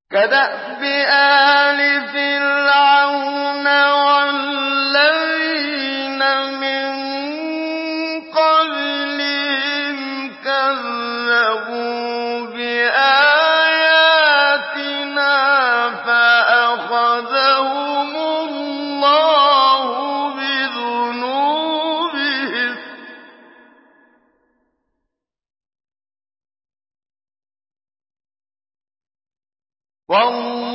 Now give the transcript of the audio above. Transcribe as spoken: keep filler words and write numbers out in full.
كَدَأْبِ آلِ فِرْعَوْنَ وَالَّذِينَ مِن قَبْلِهِمْ كَذَّبُوا بِآيَاتِنَا فَأَخَذَهُمُ اللَّهُ بِذُنُوبِهِمْ ۗ والله